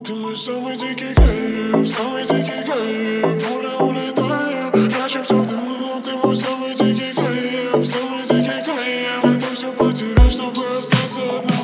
Ты мой самый дикий кайф, самый дикий кайф. Море улетаем, прячемся в дыму. Ты мой самый дикий кайф, самый дикий кайф. Готов все потерять, чтобы остаться одна.